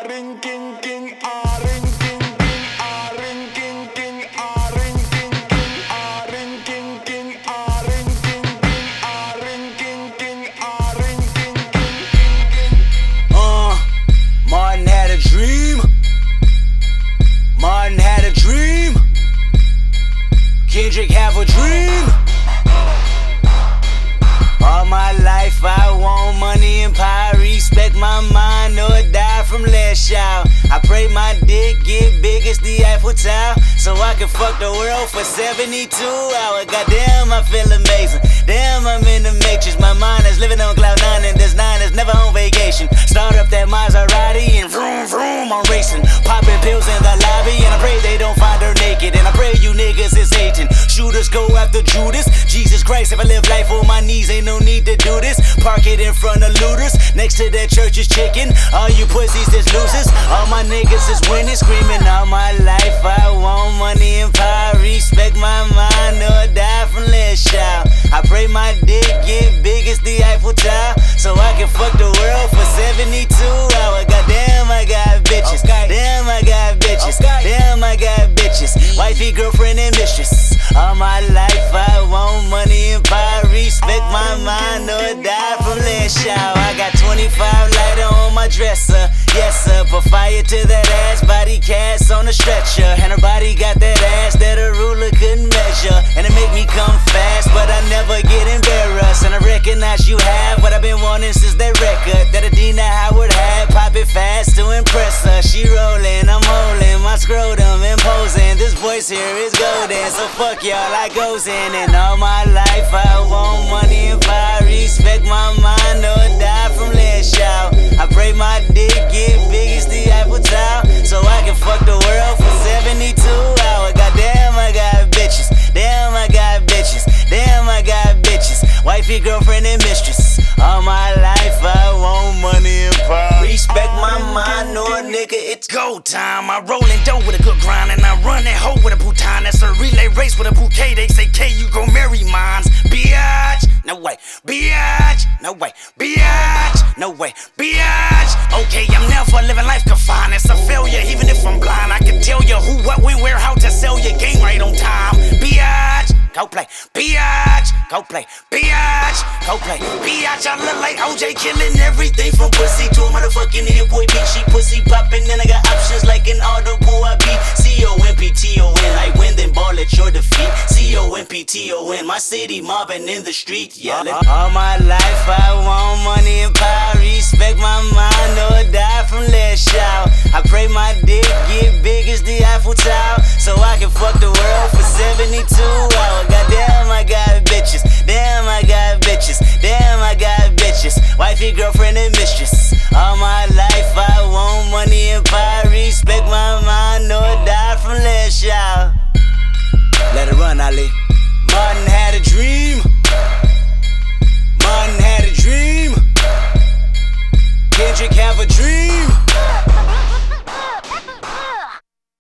ring king king ring king king ring king king ring king king ring king king ring king king ring king king ring king king. Martin had a dream. Martin had a dream. Kendrick have a dream. All my life I want money and power. Respect my mind or die from less shout. I pray my dick get big as the Eiffel Tower, so I can fuck the world for 72 hours. Goddamn, I feel amazing. Damn, I'm in the matrix. My mind is living on cloud nine, and this nine is never on vacation. Start up that Maserati and vroom vroom, I'm racing. Popping pills in the lobby, and I pray they don't find her naked. And I pray you niggas is hating. Shooters go after Judas. Jesus Christ, if I live life on my knees, ain't no need to do this. Park it in front of looters. Next to that church is chicken. All you pussies is losers. All my niggas is winning. Screaming all my life I want money and power. Respect my mind or die from less shout. I pray my dick get big as the Eiffel Tower, so I can fuck the world for 72 hours. Goddamn, I got bitches. Damn, I got bitches. Damn, I got bitches. Wifey, girlfriend, and mistress. All my life I want money and power. Respect my mind or die from less shout. I got 25 lighter on my dresser. Yes sir, put fire to that ass. Body cast on a stretcher, and her body got that ass that a ruler couldn't measure. And it make me come fast, but I never get embarrassed. And I recognize you have what I've been wanting since that record that Adina Howard had. Pop it fast to impress her. She rolling, I'm holding my scrotum, imposing. This voice here is golden, so fuck y'all, I goes in. And all my life I want money and power. Respect my mind or die from less shout. I pray my dick get big as the Eiffel Tower, so I can fuck the world for 72 hours. Goddamn, I got bitches. Damn, I got bitches. Damn, I got bitches. Wifey, girlfriend, and mistress. All my life I want money and power. Respect my mind or nigga, it's go time. I roll in dough with a good grind, and I run that hoe with a bouton. That's a relay race with a bouquet. They say, K, you gon' marry mines. Biatch, no way. Biatch, no way. Biatch, no way. Biatch. Okay, I'm never living life confined. It's a failure, even if I'm blind. I can tell you who, what, when, where, how to sell your game right on time. Biatch, go play. Biatch, go play. Biatch, go play. Biatch, I look like OJ, killing everything from pussy to a motherfucking hit boy beat. She pussy popping, and I got options like an audible. I beat COMPTON, like win then ball at your defeat. COMPTON, my city mobbing in the street, yelling. All my life I want money and power. Respect my mind or die from less